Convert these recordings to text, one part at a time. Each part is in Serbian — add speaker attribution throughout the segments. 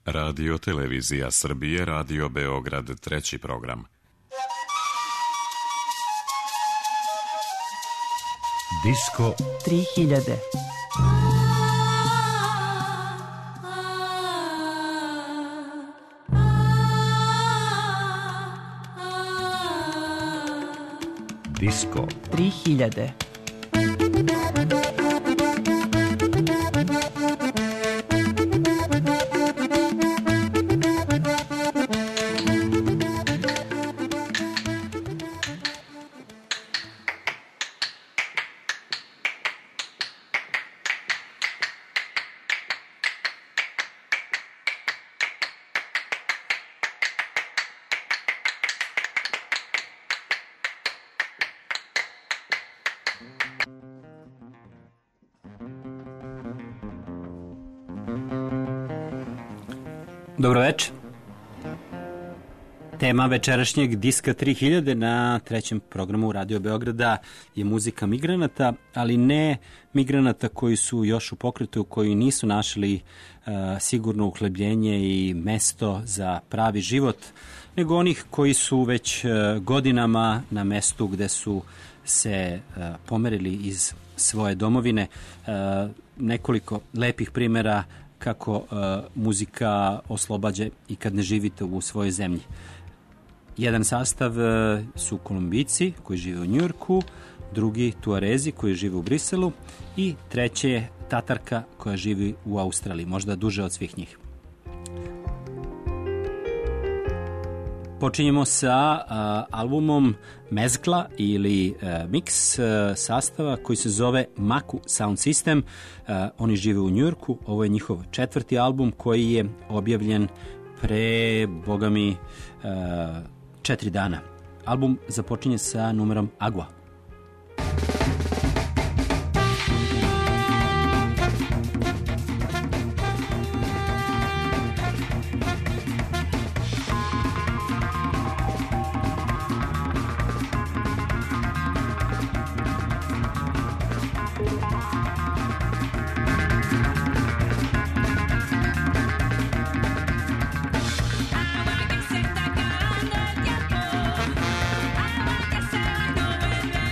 Speaker 1: Radio Televizija Srbije, Radio Beograd, treći program.
Speaker 2: Disko
Speaker 3: 3000.
Speaker 2: Disko
Speaker 3: 3000.
Speaker 4: Dobro večer. Tema večerašnjeg Diska 3000 na trećem programu Radio Beograda je muzika migranata, ali ne migranata koji su još u pokretu, koji nisu našli sigurno uhlebljenje i mesto za pravi život, nego onih koji su već godinama na mestu gde su se pomerili iz svoje domovine. Nekoliko lepih primera kako muzika oslobađa i kad ne živite u svojoj zemlji. Jedan sastav su Kolumbijci koji žive u Njujorku, drugi Tuarezi koji žive u Briselu i treće je Tatarka koja živi u Australiji, možda duže od svih njih. Počinjemo sa albumom mezgla ili mix sastava koji se zove Maku Sound System. Oni žive u Njujorku. Ovo je njihov četvrti album koji je objavljen pre, boga mi, 4 dana. Album započinje sa numerom Agua.
Speaker 5: Agua que se está acabando el tiempo, agua que se va y no vuelve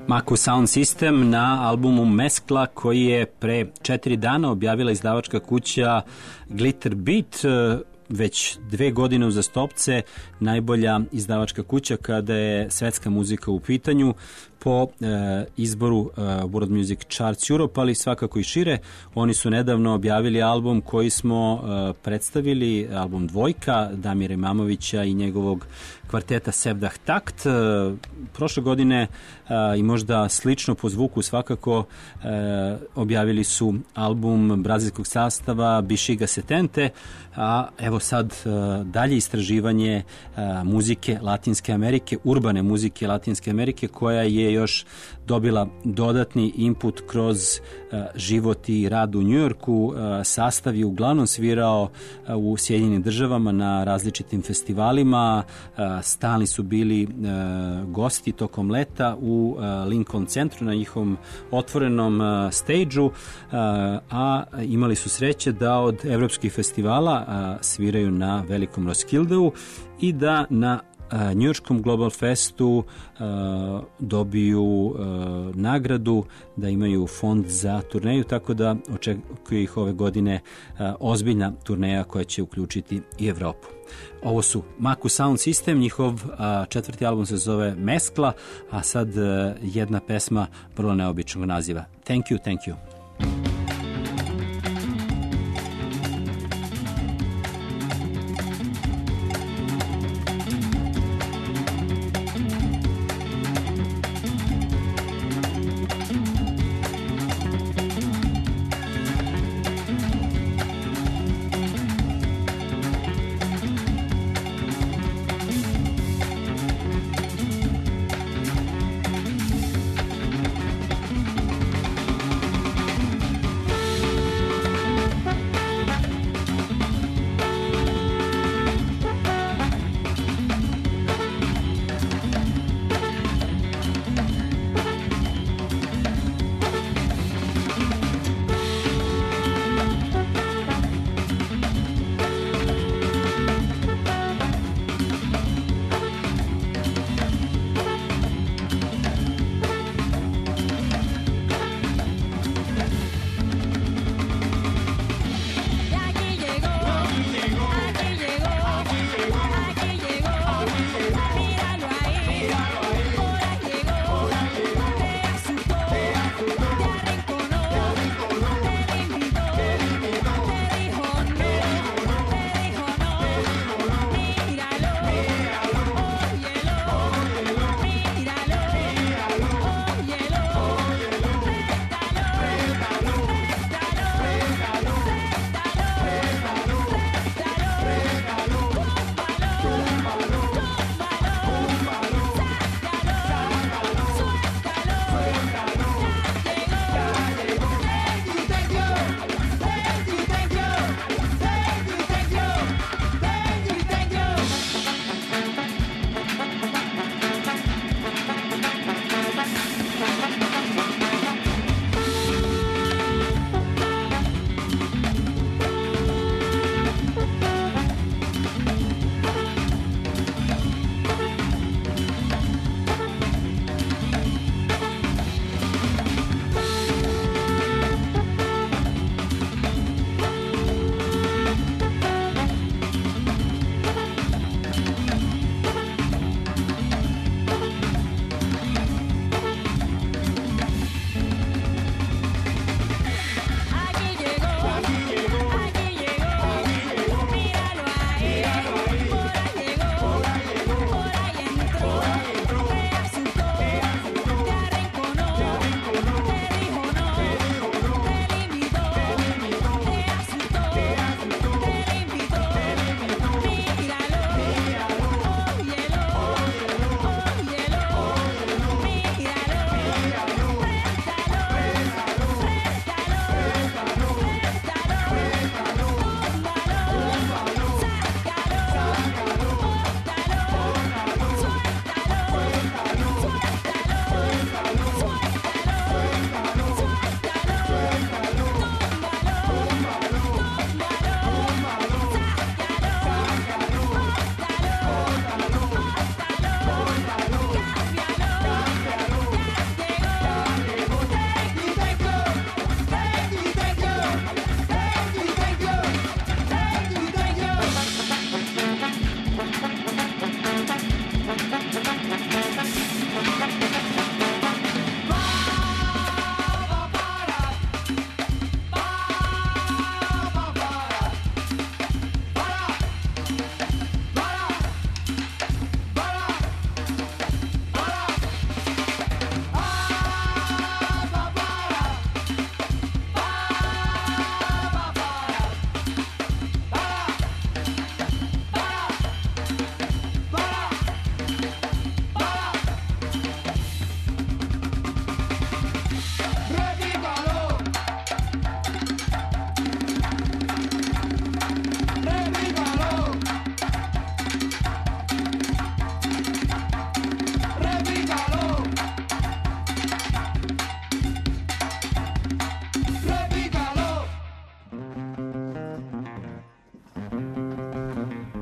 Speaker 4: Maku Sound System na albumu Meskla koji je pre 4 dana objavila izdavačka kuća Glitter Beat, već 2 godine uzastopce najbolja izdavačka kuća kada je svetska muzika u pitanju po izboru World Music Charts Europe, ali svakako i šire. Oni su nedavno objavili album koji smo predstavili, album Dvojka Damira Imamovića i njegovog kvarteta Sevdah Takt. Prošle godine i možda slično po zvuku svakako objavili su album brazilskog sastava Bexiga Setente, a evo sad dalje istraživanje muzike Latinske Amerike, urbane muzike Latinske Amerike, koja je još dobila dodatni input kroz život i rad u Njujorku. Sastav je uglavnom svirao u Sjedinjenim Državama na različitim festivalima, stalni su bili gosti tokom leta u Lincoln centru na njihovom otvorenom stage-u, a imali su sreće da od evropskih festivala sviraju na velikom Roskildeu i da na Njujorškom Global Festu dobiju nagradu, da imaju fond za turneju, tako da očekuje ih ove godine ozbiljna turneja koja će uključiti i Evropu. Ovo su Maku Sound System, njihov 4. album se zove Meskla, a sad jedna pesma vrlo neobičnog naziva. Thank you, thank you.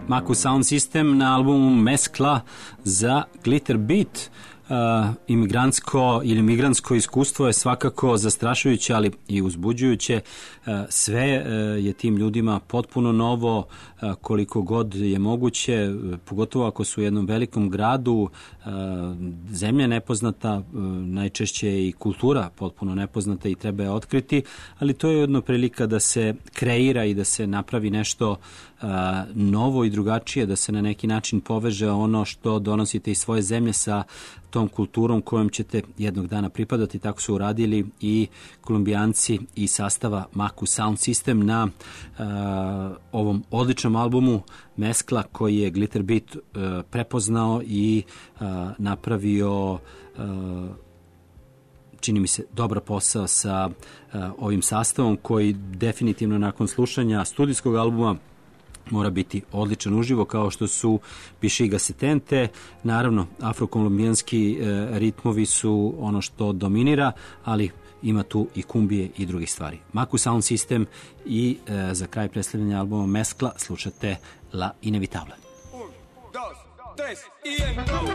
Speaker 4: Maku Sound System na albumu Meskla za Glitter Beat. Imigrantsko ili migrantsko iskustvo je svakako zastrašujuće, ali i uzbuđujuće. Sve je tim ljudima potpuno novo, koliko god je moguće, pogotovo ako su u jednom velikom gradu, zemlja nepoznata, najčešće i kultura potpuno nepoznata i treba je otkriti, ali to je jedna prilika da se kreira i da se napravi nešto novo i drugačije, da se na neki način poveže ono što donosite iz svoje zemlje sa tom kulturom kojom ćete jednog dana pripadati. Tako su uradili i Kolumbijanci iz sastava Maku Sound System na ovom odličnom albumu Meskla, koji je Glitter Beat prepoznao i napravio, čini mi se, dobar posao sa ovim sastavom, koji definitivno nakon slušanja studijskog albuma mora biti odličan uživo, kao što su Bixiga Setente. Naravno, afrokolumbijanski ritmovi su ono što dominira, ali ima tu i kumbije i drugih stvari. Maku Sound System i za kraj predstavljanja albuma Meskla slušate La Inevitable.
Speaker 5: 1, 2, 3 y entro.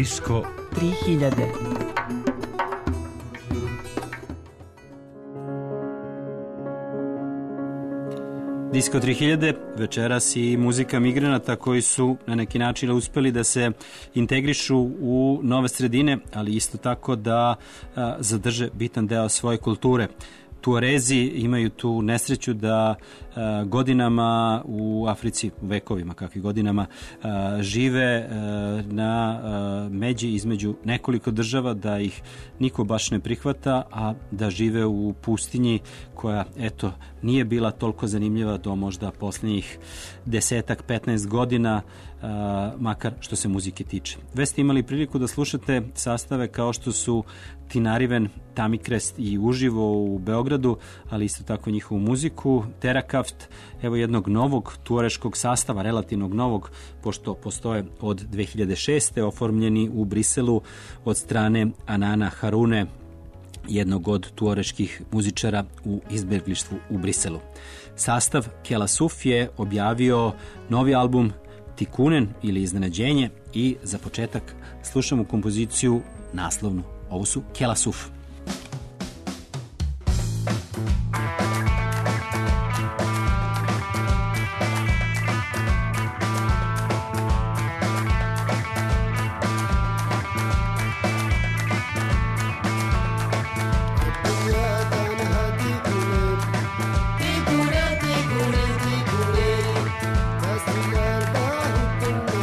Speaker 2: Disko
Speaker 3: 3000.
Speaker 4: Disko 3000, večeras i muzika migranata koji su na neki način uspeli da se integrišu u nove sredine, ali isto tako da zadrže bitan deo svoje kulture. Tuarezi imaju tu nesreću da godinama u Africi, vekovima kakvi godinama, žive na međi između nekoliko država, da ih niko baš ne prihvata, a da žive u pustinji koja, eto, nije bila toliko zanimljiva do možda posljednjih 10-15 godina, makar što se muzike tiče. Već ste imali priliku da slušate sastave kao što su Tinariven, Tamikrest i Uživo u Beogradu, ali isto tako njihovu muziku, Terakaft, evo jednog novog tuareškog sastava, relativnog novog, pošto postoje od 2006. oformljeni u Briselu od strane Anana Harune, jednog od tuareških muzičara u izbeglištvu u Briselu. Sastav Kelasuf je objavio novi album Tikunen ili Iznenađenje i za početak slušamo kompoziciju naslovnu. Ovo su Kelasuf.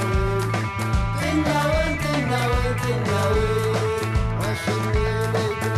Speaker 6: Tinawen, tinawen, tinawen,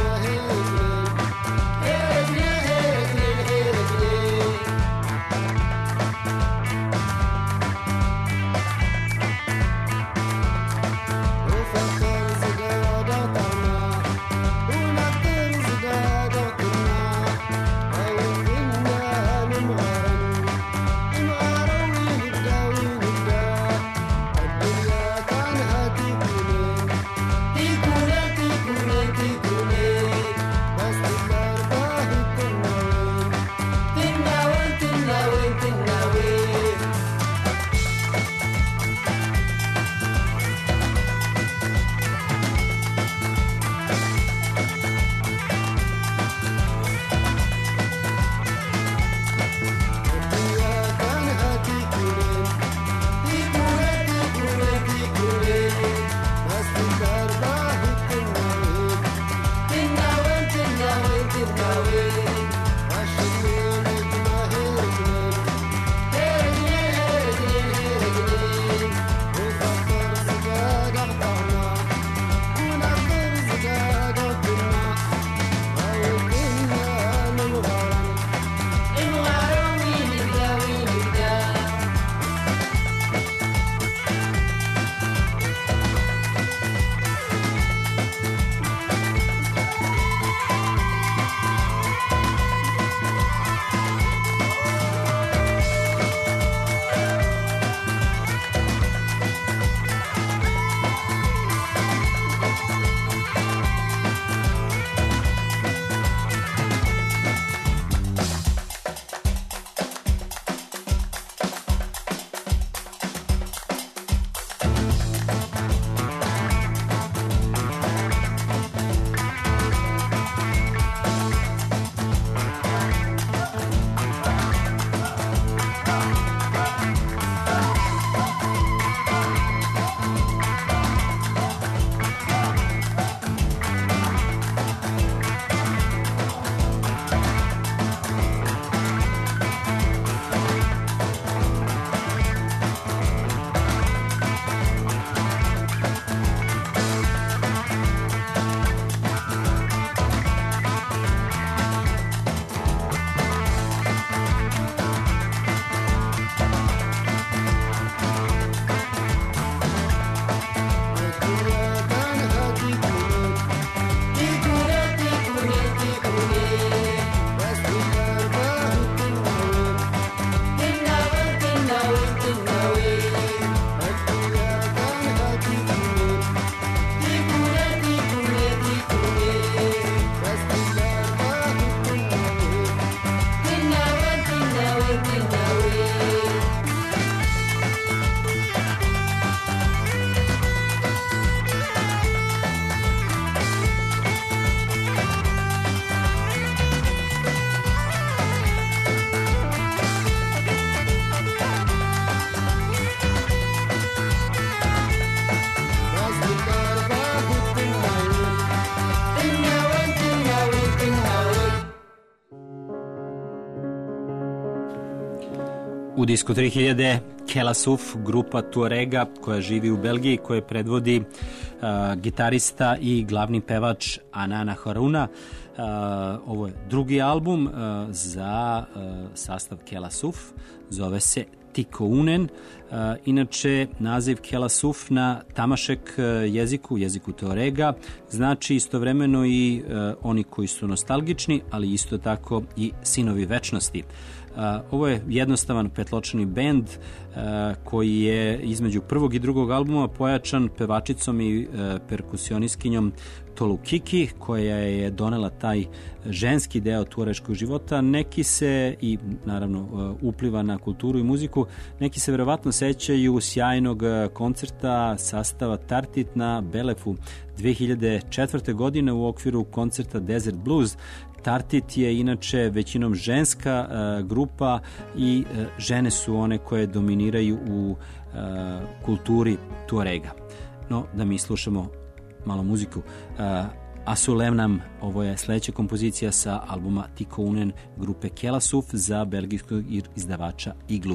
Speaker 4: U disku 3000 Kelasuf, grupa Tuarega koja živi u Belgiji, koje predvodi gitarista i glavni pevač Anana Haruna. Ovo je drugi album za sastav Kelasuf, zove se Tikounen. Inače, naziv Kelasuf na tamašek jeziku Tuarega znači istovremeno i oni koji su nostalgični, ali isto tako i sinovi večnosti. Ovo je jednostavan petločani bend koji je između prvog i drugog albuma pojačan pevačicom i perkusioniskinjom Tolu Kiki, koja je donela taj ženski deo tuareškog života. Neki se, i naravno upliva na kulturu i muziku, neki se verovatno sećaju sjajnog koncerta sastava Tartit na Belefu 2004. godine u okviru koncerta Desert Blues. Tartit je inače većinom ženska grupa i žene su one koje dominiraju u kulturi Tuarega. No, da mi slušamo malo muziku. Asulemnam, ovo je sledeća kompozicija sa albuma Tikounen grupe Kelasuf za belgijskog izdavača Iglu.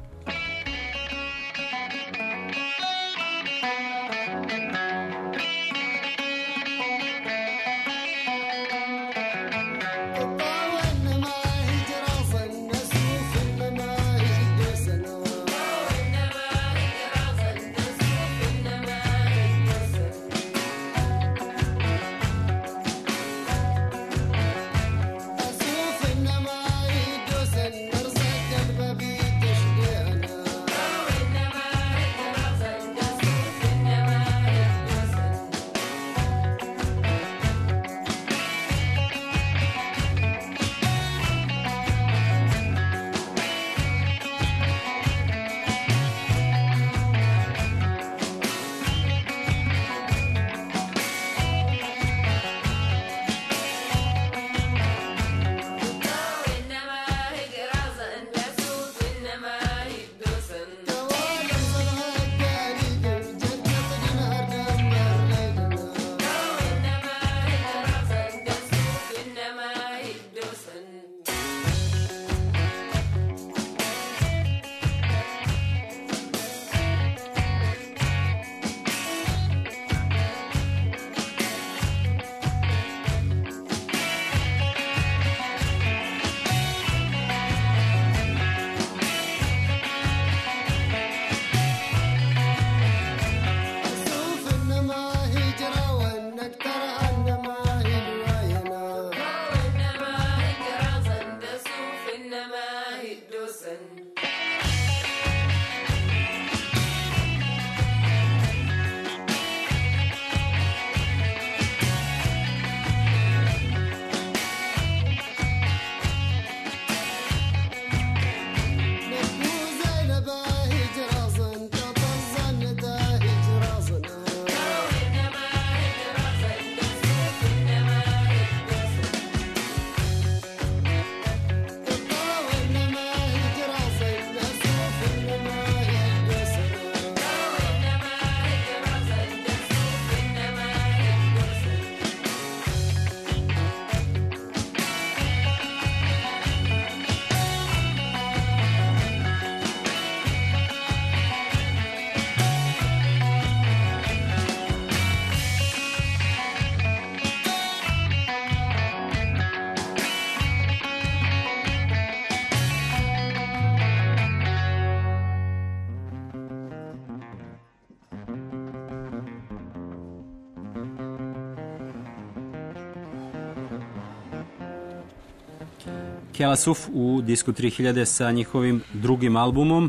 Speaker 4: Kelasuf u disku 3000 sa njihovim drugim albumom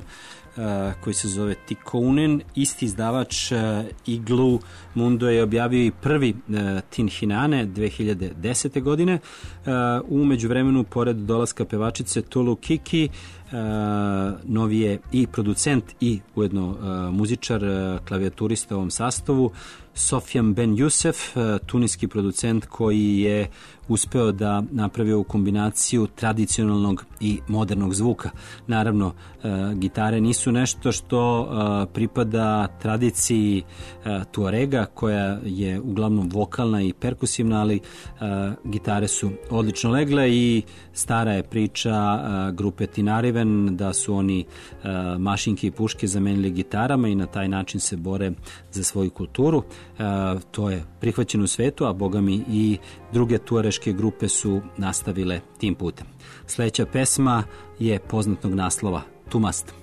Speaker 4: koji se zove Tikounen. Isti izdavač Iglu Mundo je objavio i prvi Tin Hinane 2010. godine. U međuvremenu, pored dolaska pevačice Tolu Kiki, novi je i producent i ujedno muzičar, klavijaturista u ovom sastavu, Sofian Ben Youssef, tuniski producent koji je uspeo da napravi ovu kombinaciju tradicionalnog i modernog zvuka. Naravno, gitare nisu su nešto što pripada tradiciji Tuarega, koja je uglavnom vokalna i perkusivna, ali gitare su odlično legle i stara je priča grupe Tinariven da su oni mašinke i puške zamenili gitarama i na taj način se bore za svoju kulturu. To je prihvaćeno u svetu, a bogami i druge tuareške grupe su nastavile tim putem. Sljedeća pesma je poznatog naslova Tumast.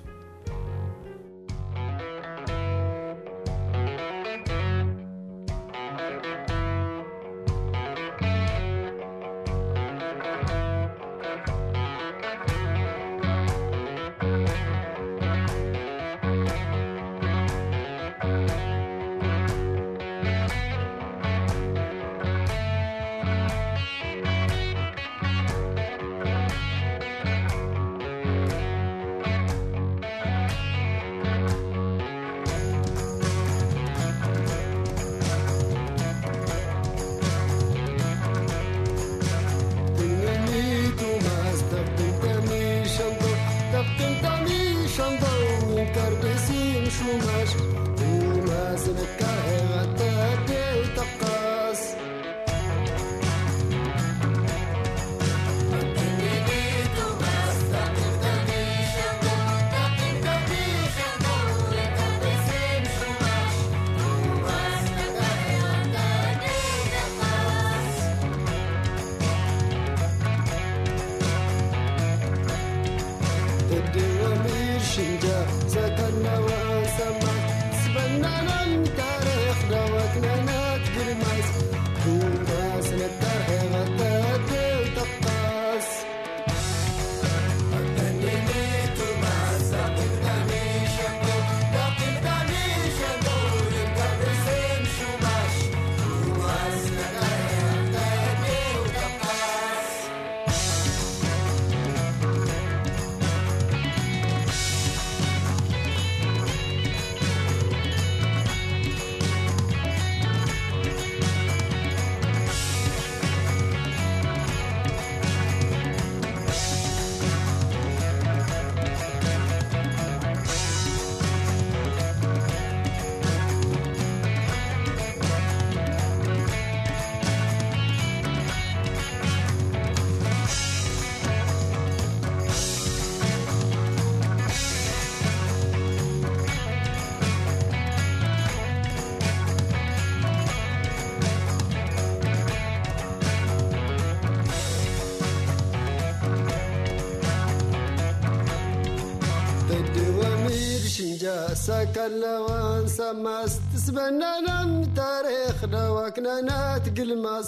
Speaker 6: سكلوان سماس تسبنا نم تاريخ دواكنا نات قلماس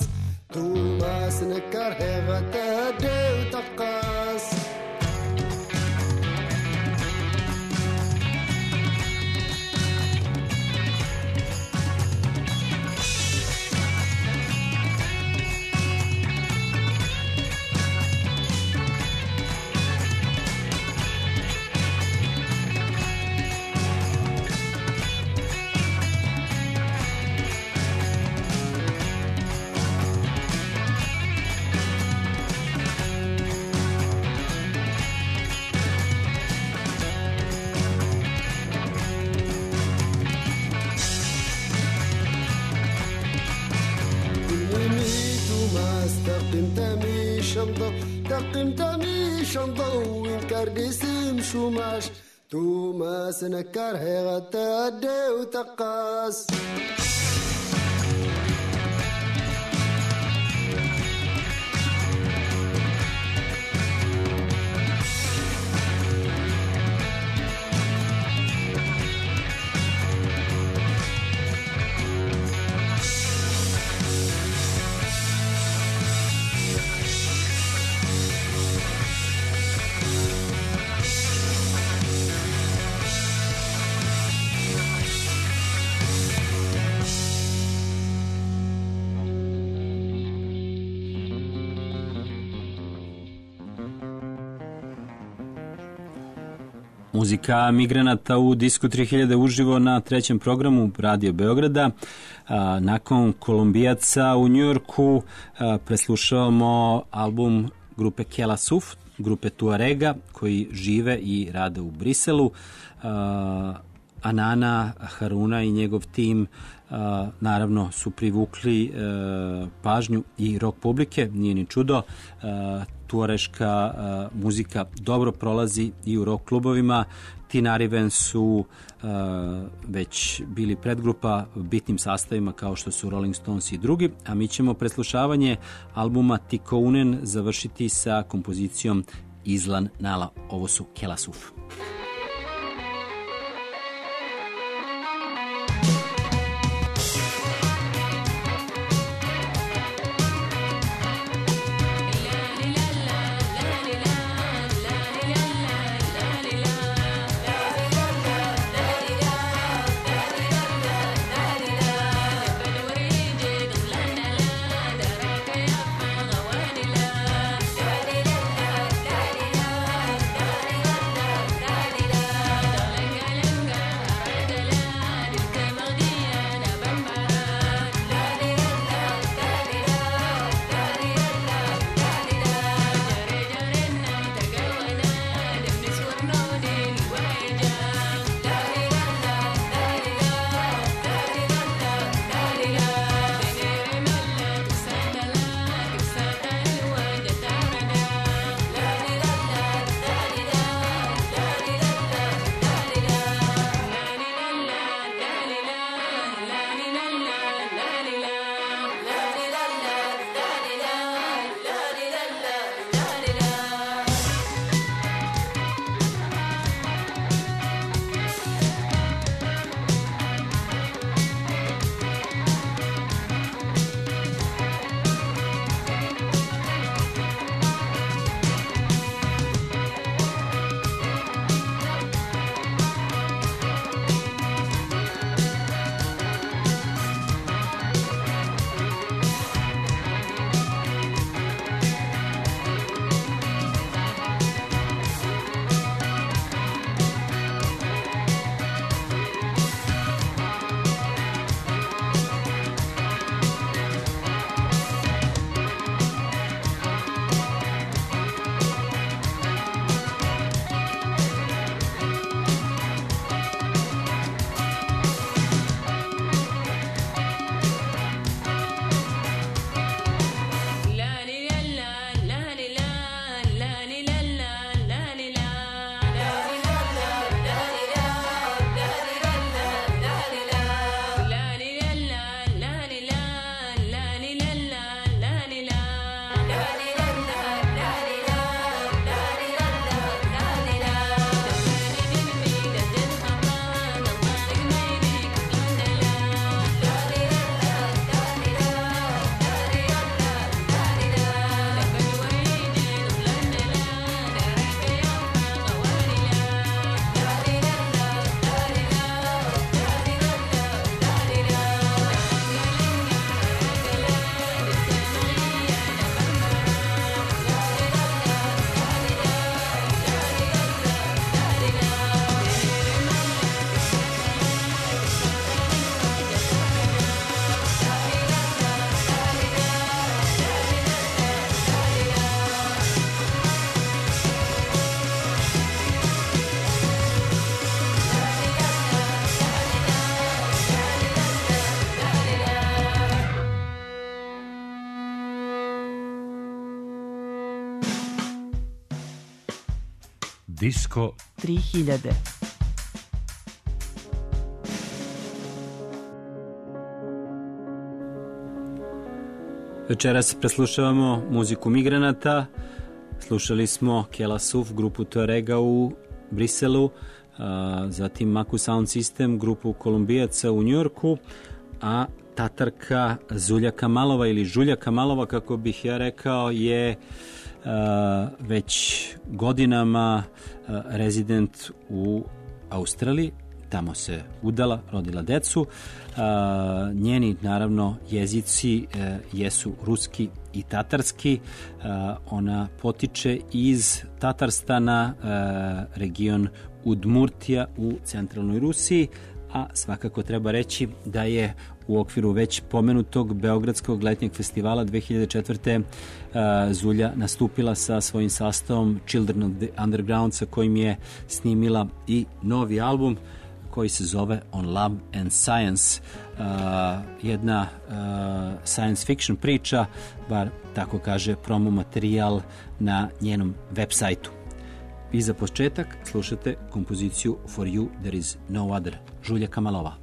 Speaker 6: توماس نكر هغتا ديو تقاس شوماش توماس نكر هغتا ديو تقاس
Speaker 4: Muzika migranata u Disco 3000 uživo na trećem programu Radio Beograda. Nakon Kolumbijaca u Njujorku preslušavamo album grupe Kela Suf, grupe Tuarega koji žive i rade u Briselu. Anana Haruna i njegov tim naravno su privukli pažnju i rock publike, nije ni čudo. Tuareška muzika dobro prolazi i u rock klubovima. Tinariven su već bili predgrupa bitnim sastavima kao što su Rolling Stones i drugi, a mi ćemo preslušavanje albuma Tikounen završiti sa kompozicijom Izlan Nala. Ovo su Kelasuf.
Speaker 2: Disko
Speaker 3: 3000.
Speaker 4: Večeras preslušavamo muziku migranata. Slušali smo Kelasuf, grupu Tuarega u Briselu, zatim Maku Sound System, grupu Kolumbijaca u Njujorku, a Tatarka Zulja Kamalova ili Žulja Kamalova, kako bih ja rekao, je već godinama rezident u Australiji. Tamo se udala, rodila decu. Njeni, naravno, jezici jesu ruski i tatarski. Ona potiče iz Tatarstana, region Udmurtija u centralnoj Rusiji, a svakako treba reći da je u okviru već pomenutog Beogradskog letnjeg festivala 2004. Zulja nastupila sa svojim sastavom Children of the Underground, sa kojim je snimila i novi album koji se zove On Love and Science. Jedna science fiction priča, bar tako kaže promo materijal na njenom web sajtu. I za početak slušate kompoziciju For You There Is No Other, Žulja Kamalova.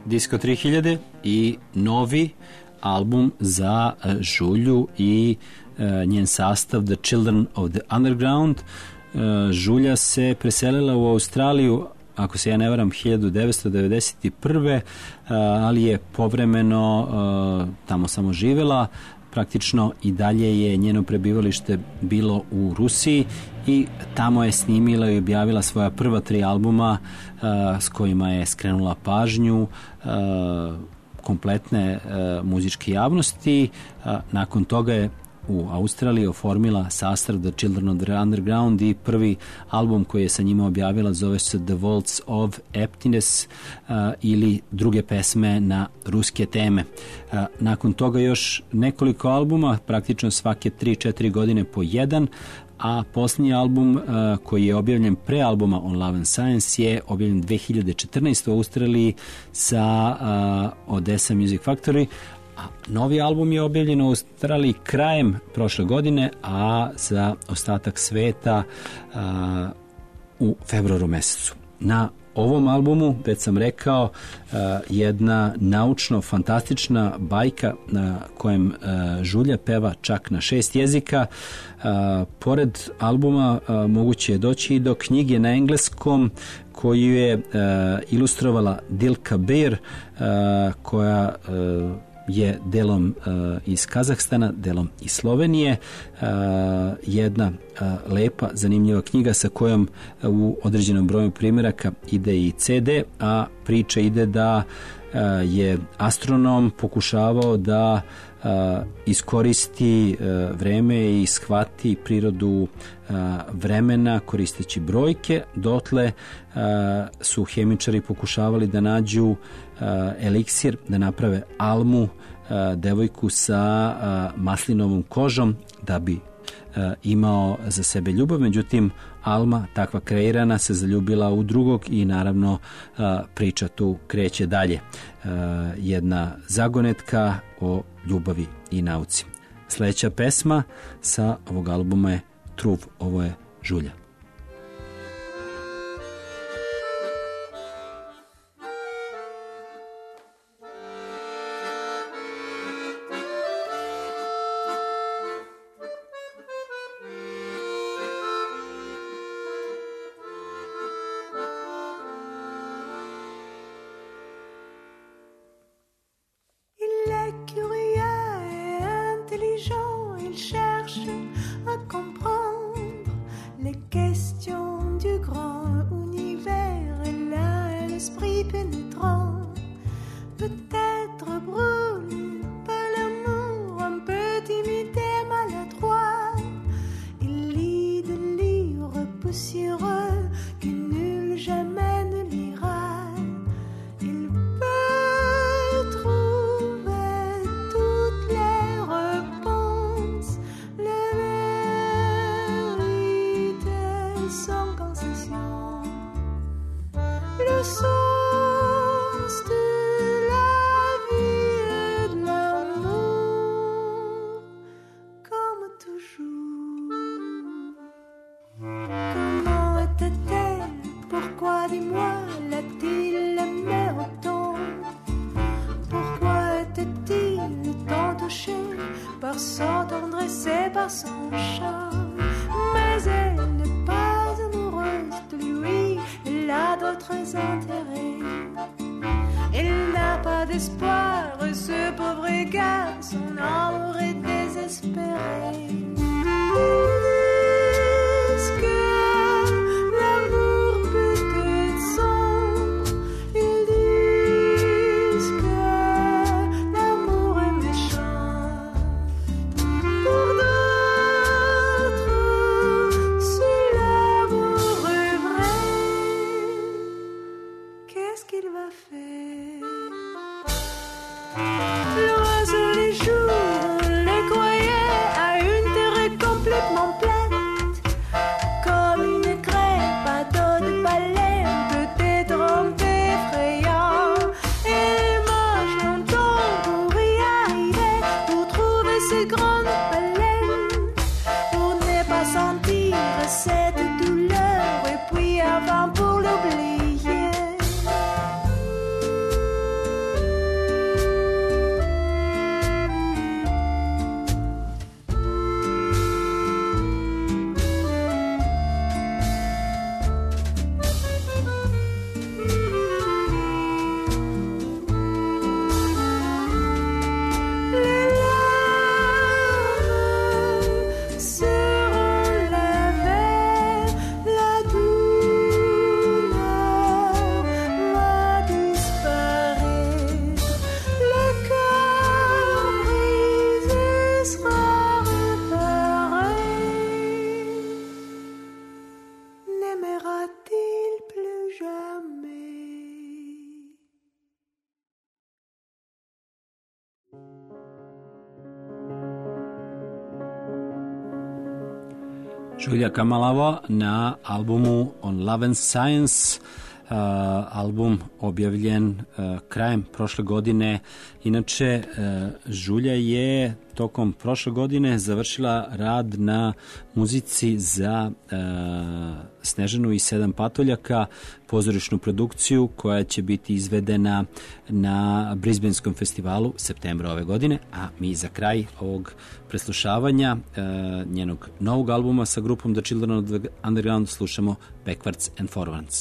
Speaker 4: Disco 3000 i novi album za Žulju i njen sastav The Children of the Underground. Žulja se preselila u Australiju, ako se ja ne varam, 1991. Ali je povremeno tamo samo živela. Praktično i dalje je njeno prebivalište bilo u Rusiji i tamo je snimila i objavila svoja prva 3 albuma s kojima je skrenula pažnju kompletne muzičke javnosti. Nakon toga je u Australiji oformila sastav The Children of the Underground i prvi album koji je sa njima objavila zove se The Waltz of Emptiness ili druge pesme na ruske teme. Nakon toga još nekoliko albuma, praktično svake 3-4 godine po jedan, a posljednji album koji je objavljen pre albuma On Love and Science je objavljen 2014. u Australiji sa Odessa Music Factory. A novi album je objavljen u Australiji krajem prošle godine, a za ostatak sveta u februaru mesecu. Na ovom albumu, već sam rekao, jedna naučno-fantastična bajka na kojem Žulja peva čak na 6 jezika. Pored albuma moguće je doći i do knjige na engleskom koju je ilustrovala Dilka Beer, koja je delom iz Kazahstana, delom iz Slovenije. Jedna lepa, zanimljiva knjiga sa kojom u određenom broju primjeraka ide i CD, a priča ide da je astronom pokušavao da iskoristi vreme i shvati prirodu vremena koristeći brojke. Dotle su hemičari pokušavali da nađu eliksir, da naprave almu, devojku sa maslinovom kožom da bi imao za sebe ljubav. Međutim, alma takva kreirana se zaljubila u drugog i naravno priča tu kreće dalje. Jedna zagonetka o ljubavi i nauci. Sljedeća pesma sa ovog albuma je Truv, ovo je Žulja. Žulja Kamalava na albumu On Love and Science, album objavljen krajem prošle godine. Inače, Žulja je tokom prošle godine završila rad na muzici za Snežanu i 7 patoljaka, pozorišnu produkciju koja će biti izvedena na Brisbaneskom festivalu septembra ove godine, a mi za kraj ovog preslušavanja njenog novog albuma sa grupom The Children of the Underground slušamo Backwards and Forwards.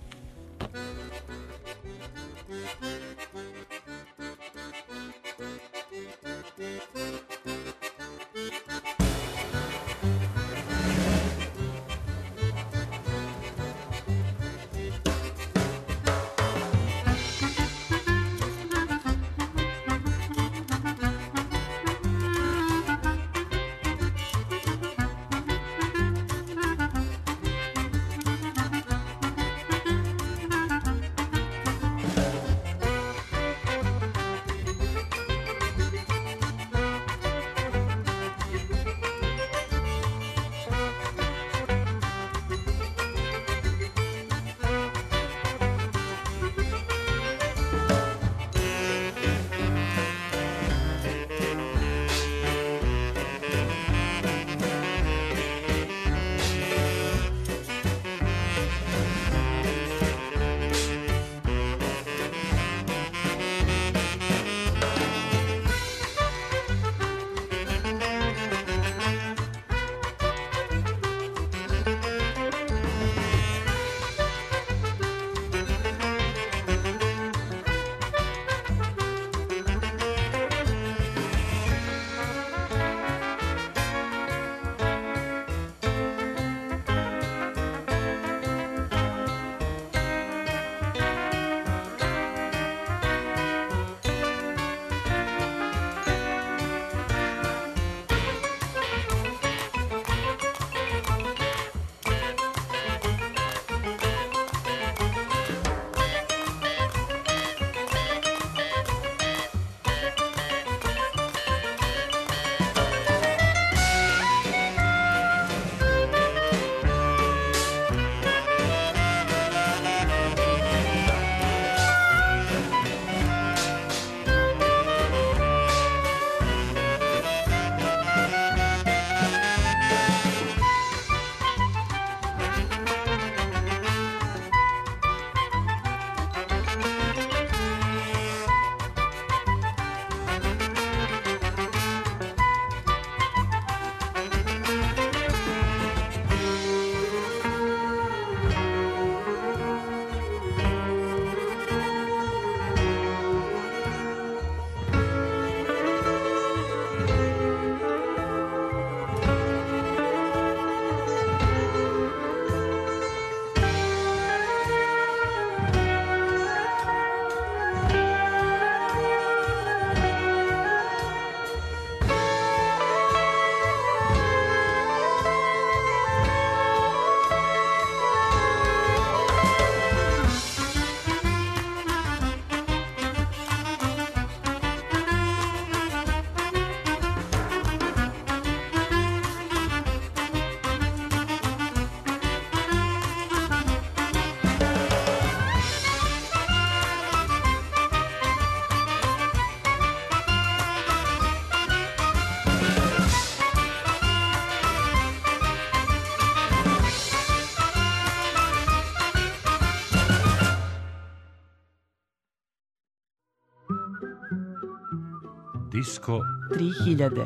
Speaker 2: Disko
Speaker 3: 3000.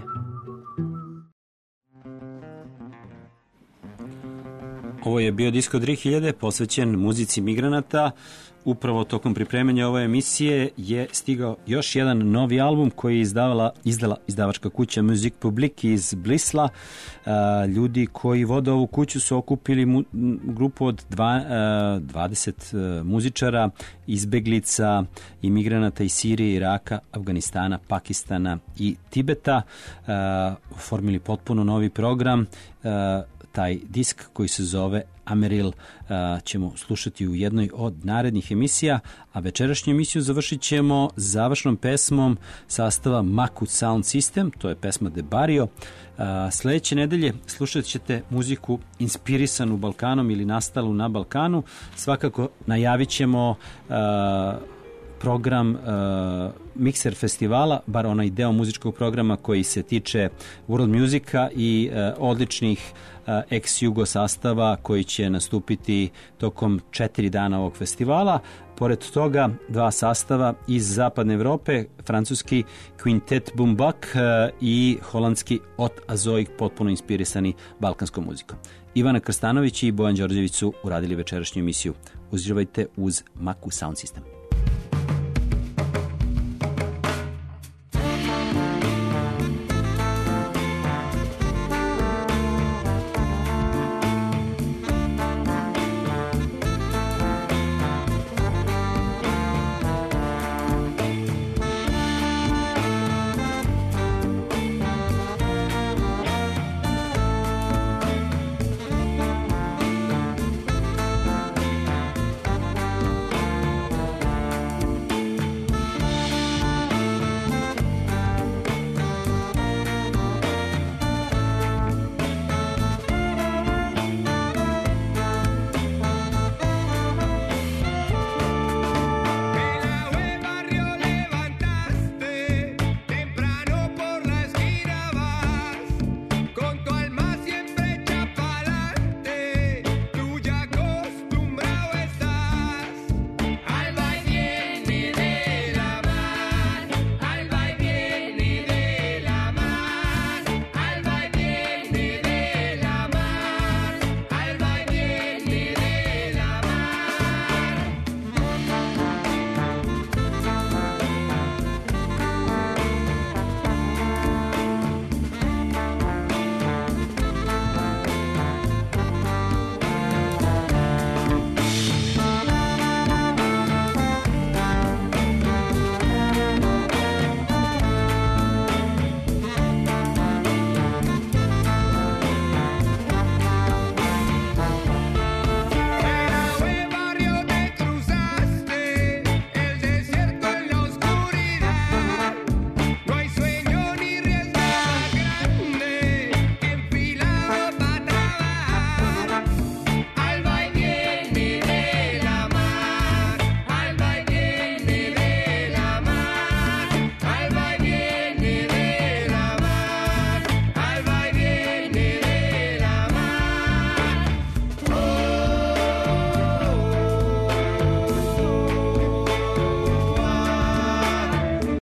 Speaker 4: Ovo je bio Disko 3000 posvećen muzici migranata. Upravo tokom pripremanja ove emisije je stigao još jedan novi album koji je izdala izdavačka kuća Musique Publique iz Blisla. Ljudi koji vode ovu kuću su okupili grupu od 20 muzičara, izbeglica i migranata iz Sirije, Iraka, Afganistana, Pakistana i Tibeta. Formili potpuno novi program. taj disk koji se zove Ameril ćemo slušati u jednoj od narednih emisija, a večerašnju emisiju završit ćemo završnom pesmom sastava Maku Sound System, to je pesma De Barrio. Sledeće nedelje slušat ćete muziku inspirisanu Balkanom ili nastalu na Balkanu. Svakako najavit ćemo program Mikser festivala, bar onaj deo muzičkog programa koji se tiče world musika i odličnih ex-jugo sastava koji će nastupiti tokom 4 dana ovog festivala. Pored toga 2 sastava iz zapadne Evrope, francuski Quintet Bumbak i holandski Ot Azoik, potpuno inspirisani balkanskom muzikom. Ivana Krstanović i Bojan Đorđević su uradili večerašnju emisiju. Uživajte uz Maku Sound System.